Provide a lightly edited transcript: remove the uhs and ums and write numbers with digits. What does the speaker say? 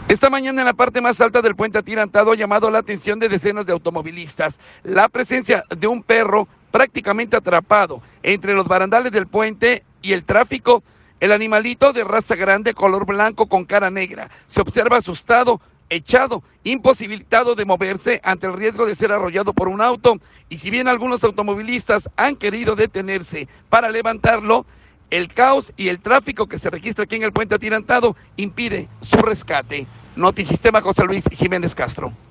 Esta mañana en la parte más alta del puente atirantado ha llamado la atención de decenas de automovilistas. La presencia de un perro prácticamente atrapado entre los barandales del puente y el tráfico. El animalito de raza grande, color blanco con cara negra, se observa asustado, echado, imposibilitado de moverse ante el riesgo de ser arrollado por un auto. Y si bien algunos automovilistas han querido detenerse para levantarlo, el caos y el tráfico que se registra aquí en el puente atirantado impide su rescate. Notisistema José Luis Jiménez Castro.